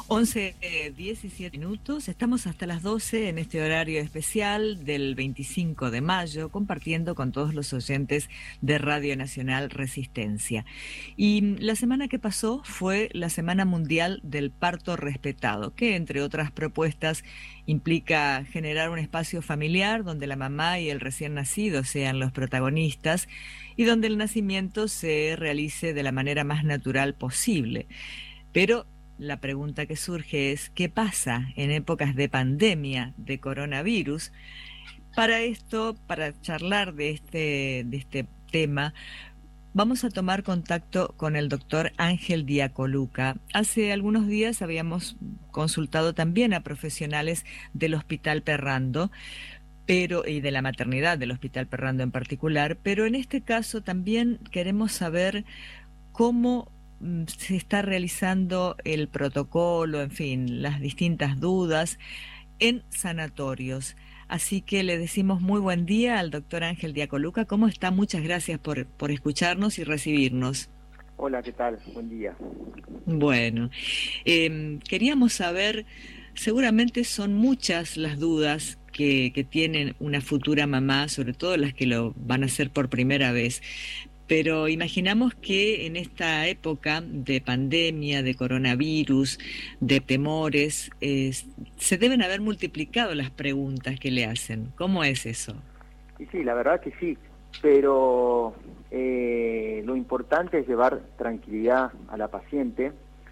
11:17. Estamos hasta las 12 en este horario especial del 25 de mayo, compartiendo con todos los oyentes de Radio Nacional Resistencia. Y la semana que pasó fue la Semana Mundial del Parto Respetado, que entre otras propuestas implica generar un espacio familiar donde la mamá y el recién nacido sean los protagonistas y donde el nacimiento se realice de la manera más natural posible. Pero la pregunta que surge es, ¿qué pasa en épocas de pandemia de coronavirus? Para esto, para charlar de este tema, vamos a tomar contacto con el doctor Ángel Diacoluca. Hace algunos días habíamos consultado también a profesionales del Hospital Perrando, y de la maternidad del Hospital Perrando en particular, pero en este caso también queremos saber cómo se está realizando el protocolo, en fin, las distintas dudas en sanatorios. Así que le decimos muy buen día al doctor Ángel Diacoluca. ¿Cómo está? Muchas gracias por escucharnos y recibirnos. Hola, ¿qué tal? Buen día. Bueno, queríamos saber, seguramente son muchas las dudas que tienen una futura mamá, sobre todo las que lo van a hacer por primera vez. Pero imaginamos que en esta época de pandemia, de coronavirus, de temores, se deben haber multiplicado las preguntas que le hacen. ¿Cómo es eso? Y sí, la verdad que sí, pero lo importante es llevar tranquilidad a la paciente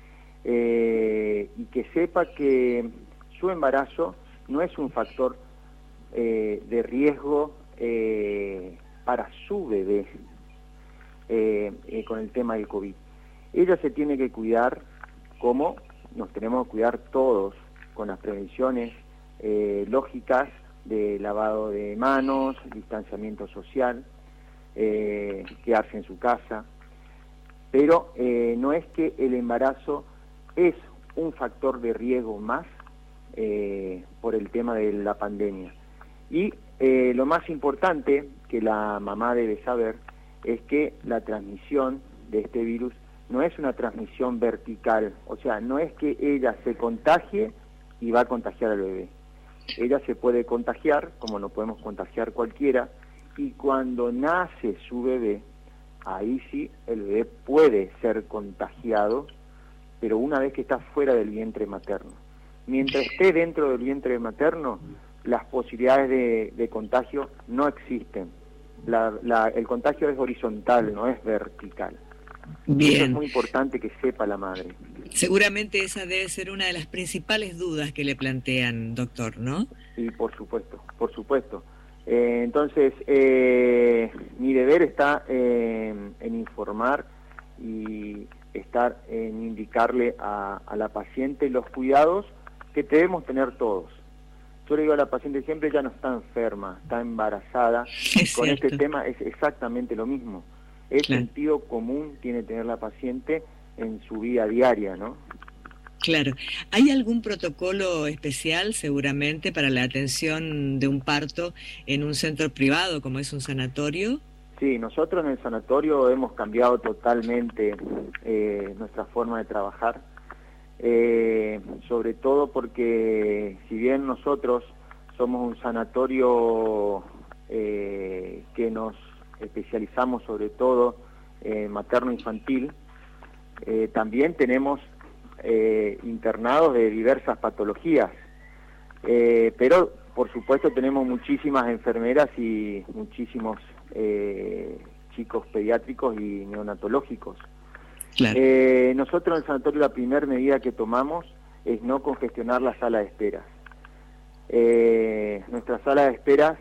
y que sepa que su embarazo no es un factor de riesgo para su bebé. Con el tema del COVID. Ella se tiene que cuidar como nos tenemos que cuidar todos, con las prevenciones lógicas de lavado de manos, distanciamiento social, quedarse en su casa, pero no es que el embarazo es un factor de riesgo más por el tema de la pandemia. Y lo más importante que la mamá debe saber es que la transmisión de este virus no es una transmisión vertical, o sea, no es que ella se contagie y va a contagiar al bebé. Ella se puede contagiar, como no podemos contagiar cualquiera, y cuando nace su bebé, ahí sí el bebé puede ser contagiado, pero una vez que está fuera del vientre materno. Mientras esté dentro del vientre materno, las posibilidades de contagio no existen. El contagio es horizontal, no es vertical. Bien. Eso es muy importante que sepa la madre. Seguramente esa debe ser una de las principales dudas que le plantean, doctor, ¿no? Sí, por supuesto, por supuesto. Entonces, mi deber está en informar y estar en indicarle a la paciente los cuidados que debemos tener todos. Yo le digo a la paciente siempre, ya no está enferma, está embarazada. Con este tema es exactamente lo mismo. El sentido común tiene que tener la paciente en su vida diaria, ¿no? Claro. ¿Hay algún protocolo especial seguramente para la atención de un parto en un centro privado como es un sanatorio? Sí, nosotros en el sanatorio hemos cambiado totalmente nuestra forma de trabajar. Sobre todo porque si bien nosotros somos un sanatorio que nos especializamos sobre todo en materno-infantil, también tenemos internados de diversas patologías, pero por supuesto tenemos muchísimas enfermeras y muchísimos chicos pediátricos y neonatológicos. Claro. Nosotros en el sanatorio la primera medida que tomamos es no congestionar la sala de esperas. Nuestras salas de esperas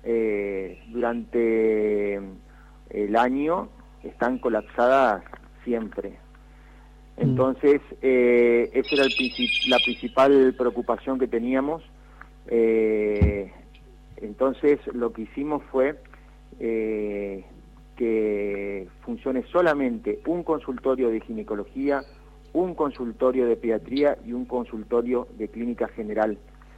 durante el año están colapsadas siempre. Entonces, esa era la principal preocupación que teníamos. Entonces, lo que hicimos fue que funcione solamente un consultorio de ginecología, un consultorio de pediatría y un consultorio de clínica general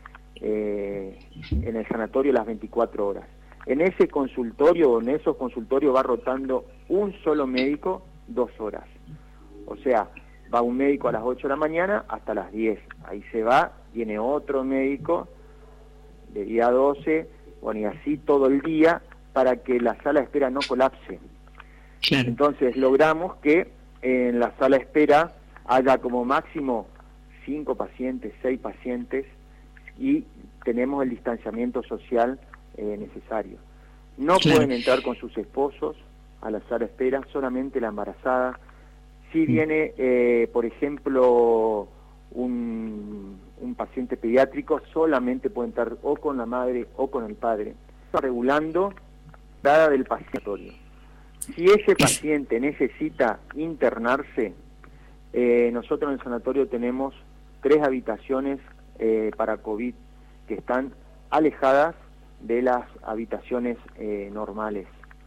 en el sanatorio las 24 horas. En ese consultorio, en esos consultorios va rotando un solo médico 2 horas. O sea, va un médico a las 8 de la mañana hasta las 10. Ahí se va, viene otro médico de día 12, bueno, y así todo el día para que la sala de espera no colapse. Claro. Entonces logramos que en la sala de espera haya como máximo 5 pacientes, 6 pacientes, y tenemos el distanciamiento social necesario. No pueden entrar con sus esposos a la sala de espera, solamente la embarazada. Si viene, por ejemplo, un paciente pediátrico, solamente puede entrar o con la madre o con el padre, regulando la entrada del paciente. Si ese paciente necesita internarse, nosotros en el sanatorio tenemos 3 habitaciones para COVID que están alejadas de las habitaciones normales.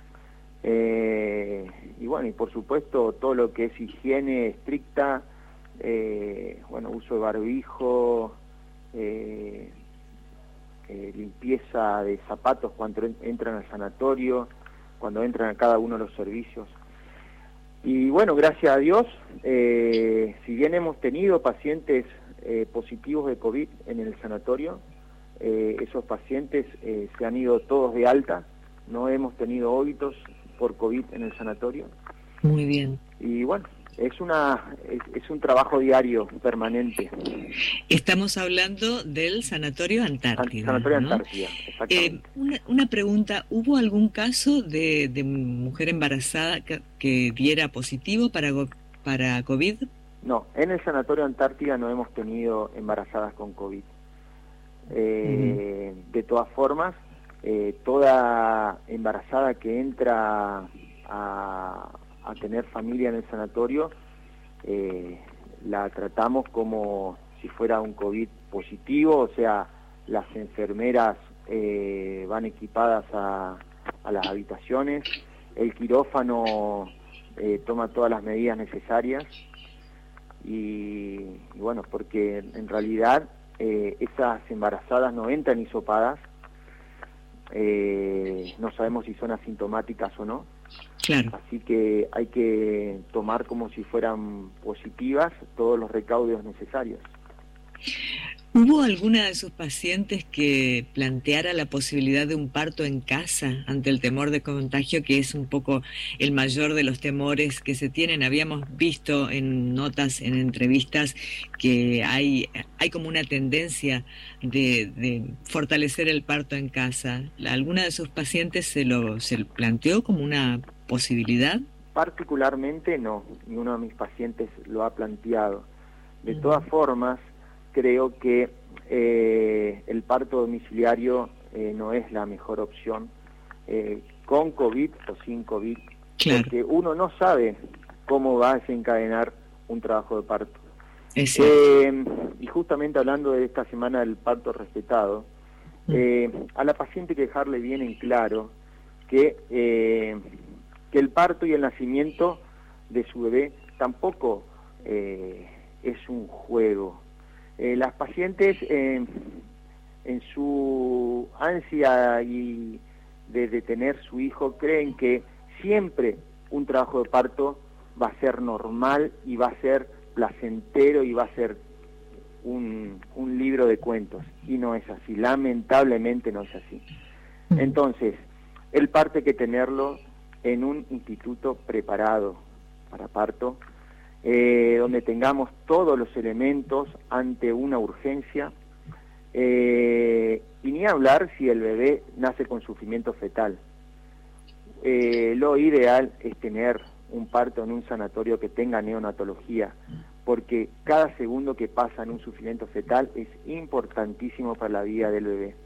Y bueno, y por supuesto todo lo que es higiene estricta, bueno, uso de barbijo, limpieza de zapatos cuando entran al sanatorio, cuando entran a cada uno de los servicios. Y bueno, gracias a Dios, si bien hemos tenido pacientes positivos de COVID en el sanatorio, esos pacientes se han ido todos de alta, no hemos tenido óbitos por COVID en el sanatorio. Muy bien. Y bueno, es un trabajo diario, permanente. Estamos hablando del Sanatorio Antártida. Sanatorio ¿no? Antártida, exactamente. Una pregunta, ¿hubo algún caso de mujer embarazada que diera positivo para COVID? No, en el Sanatorio Antártida no hemos tenido embarazadas con COVID. De todas formas, toda embarazada que entra a tener familia en el sanatorio, la tratamos como si fuera un COVID positivo, o sea, las enfermeras van equipadas a las habitaciones, el quirófano toma todas las medidas necesarias, y bueno, porque en realidad esas embarazadas no entran hisopadas, no sabemos si son asintomáticas o no. Claro. Así que hay que tomar como si fueran positivas todos los recaudos necesarios. ¿Hubo alguna de sus pacientes que planteara la posibilidad de un parto en casa ante el temor de contagio, que es un poco el mayor de los temores que se tienen? Habíamos visto en notas, en entrevistas, que hay como una tendencia de fortalecer el parto en casa. ¿Alguna de sus pacientes se lo planteó como una posibilidad? Particularmente no, ninguno de mis pacientes lo ha planteado. De todas formas, creo que el parto domiciliario no es la mejor opción, con COVID o sin COVID, claro, porque uno no sabe cómo va a desencadenar un trabajo de parto. Y justamente hablando de esta semana del parto respetado, a la paciente hay que dejarle bien en claro que el parto y el nacimiento de su bebé tampoco es un juego. Las pacientes en su ansia y de tener su hijo creen que siempre un trabajo de parto va a ser normal y va a ser placentero y va a ser un libro de cuentos, y no es así, lamentablemente no es así. Entonces, el parto hay que tenerlo en un instituto preparado para parto, donde tengamos todos los elementos ante una urgencia, y ni hablar si el bebé nace con sufrimiento fetal. Lo ideal es tener un parto en un sanatorio que tenga neonatología, porque cada segundo que pasa en un sufrimiento fetal es importantísimo para la vida del bebé.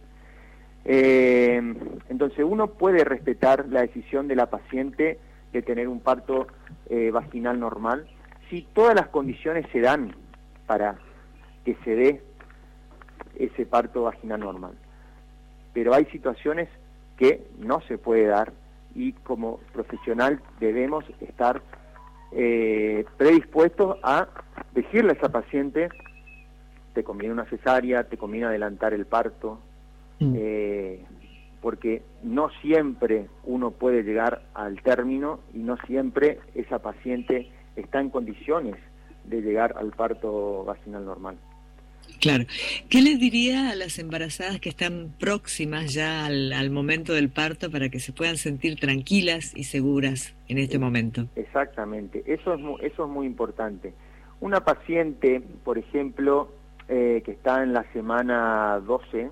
Entonces uno puede respetar la decisión de la paciente de tener un parto vaginal normal, si todas las condiciones se dan para que se dé ese parto vaginal normal. Pero hay situaciones que no se puede dar, y como profesional debemos estar predispuestos a decirle a esa paciente: te conviene una cesárea, te conviene adelantar el parto, porque no siempre uno puede llegar al término y no siempre esa paciente está en condiciones de llegar al parto vaginal normal. Claro. ¿Qué les diría a las embarazadas que están próximas ya al momento del parto para que se puedan sentir tranquilas y seguras en este momento? Exactamente, eso es muy importante. Una paciente, por ejemplo, que está en la semana 12,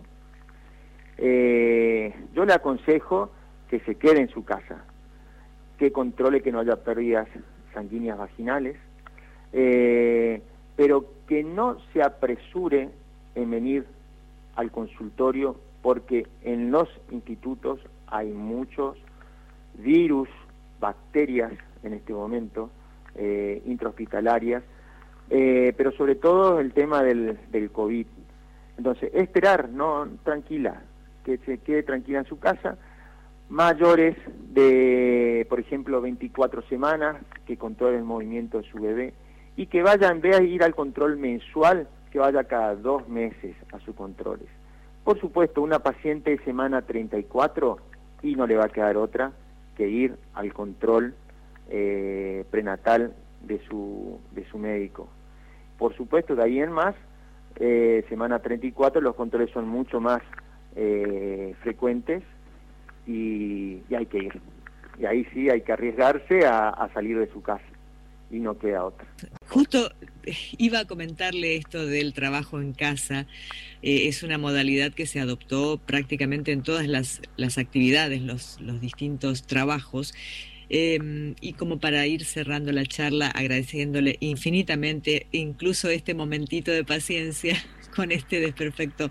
yo le aconsejo que se quede en su casa, que controle que no haya pérdidas sanguíneas vaginales, pero que no se apresure en venir al consultorio, porque en los institutos hay muchos virus, bacterias en este momento, intrahospitalarias, pero sobre todo el tema del COVID. Entonces, esperar, no, tranquila, que se quede tranquila en su casa. Mayores de, por ejemplo, 24 semanas, que controle el movimiento de su bebé, y que vaya, en vez de ir al control mensual, que vaya cada 2 meses a sus controles. Por supuesto, una paciente de semana 34, y no le va a quedar otra que ir al control prenatal de su médico. Por supuesto, de ahí en más, semana 34 los controles son mucho más frecuentes, y hay que ir. Y ahí sí hay que arriesgarse a salir de su casa, y no queda otra. Justo iba a comentarle esto del trabajo en casa. Es una modalidad que se adoptó prácticamente en todas las actividades, los distintos trabajos. Y como para ir cerrando la charla, agradeciéndole infinitamente incluso este momentito de paciencia con este desperfecto.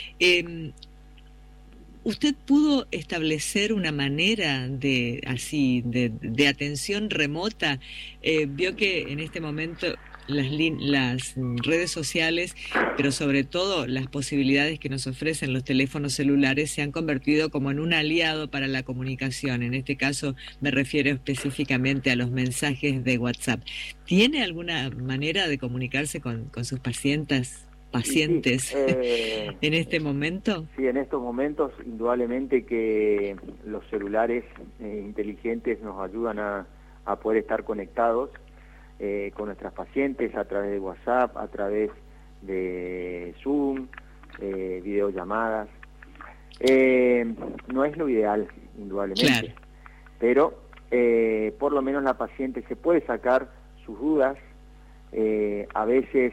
¿Usted pudo establecer una manera de atención remota? Vio que en este momento las redes sociales, pero sobre todo las posibilidades que nos ofrecen los teléfonos celulares, se han convertido como en un aliado para la comunicación. En este caso me refiero específicamente a los mensajes de WhatsApp. ¿Tiene alguna manera de comunicarse con sus pacientes en este momento? Sí, en estos momentos indudablemente que los celulares inteligentes nos ayudan a poder estar conectados con nuestras pacientes a través de WhatsApp, a través de Zoom, videollamadas. No es lo ideal, indudablemente, claro, pero por lo menos la paciente se puede sacar sus dudas. A veces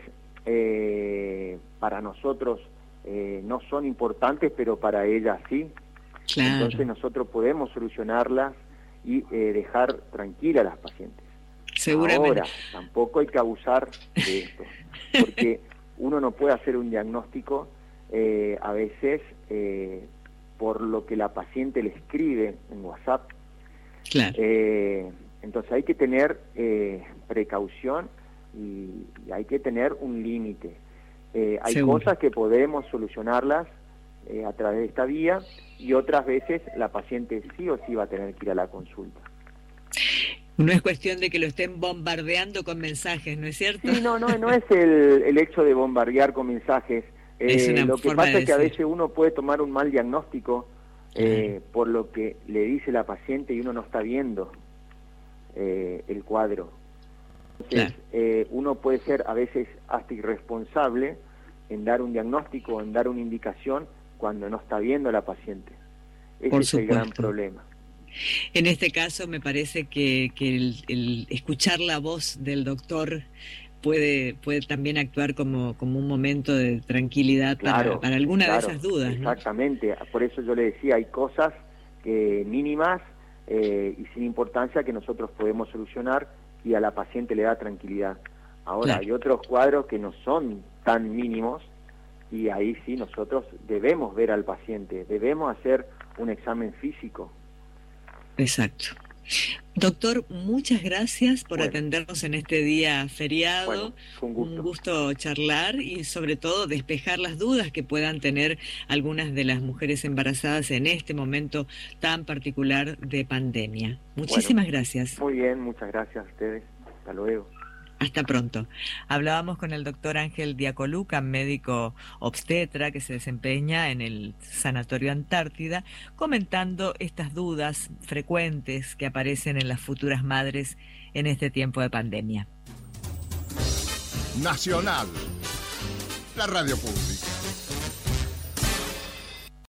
para nosotros no son importantes, pero para ella sí. Claro. Entonces nosotros podemos solucionarlas y dejar tranquila a las pacientes. Seguramente. Ahora, tampoco hay que abusar de esto, porque uno no puede hacer un diagnóstico a veces por lo que la paciente le escribe en WhatsApp. Claro. Entonces hay que tener precaución y hay que tener un límite. Hay Seguro. cosas que podemos solucionarlas a través de esta vía, y otras veces la paciente sí o sí va a tener que ir a la consulta. No es cuestión de que lo estén bombardeando con mensajes, ¿no es cierto? Sí, no es el hecho de bombardear con mensajes. Lo que pasa es que a veces uno puede tomar un mal diagnóstico por lo que le dice la paciente, y uno no está viendo el cuadro. Entonces, uno puede ser a veces hasta irresponsable en dar un diagnóstico, en dar una indicación, cuando no está viendo a la paciente. Ese es el gran problema. En este caso me parece que el escuchar la voz del doctor puede también actuar como un momento de tranquilidad, claro, para alguna de esas dudas, ¿no? Exactamente, por eso yo le decía, hay cosas mínimas y sin importancia que nosotros podemos solucionar, y a la paciente le da tranquilidad. Ahora, hay otros cuadros que no son tan mínimos, y ahí sí nosotros debemos ver al paciente, debemos hacer un examen físico. Exacto. Doctor, muchas gracias por atendernos en este día feriado. Bueno, fue un gusto charlar y sobre todo despejar las dudas que puedan tener algunas de las mujeres embarazadas en este momento tan particular de pandemia. Muchísimas gracias. Muy bien, muchas gracias a ustedes. Hasta luego. Hasta pronto. Hablábamos con el doctor Ángel Diacoluca, médico obstetra que se desempeña en el Sanatorio Antártida, comentando estas dudas frecuentes que aparecen en las futuras madres en este tiempo de pandemia. Nacional, la radio pública.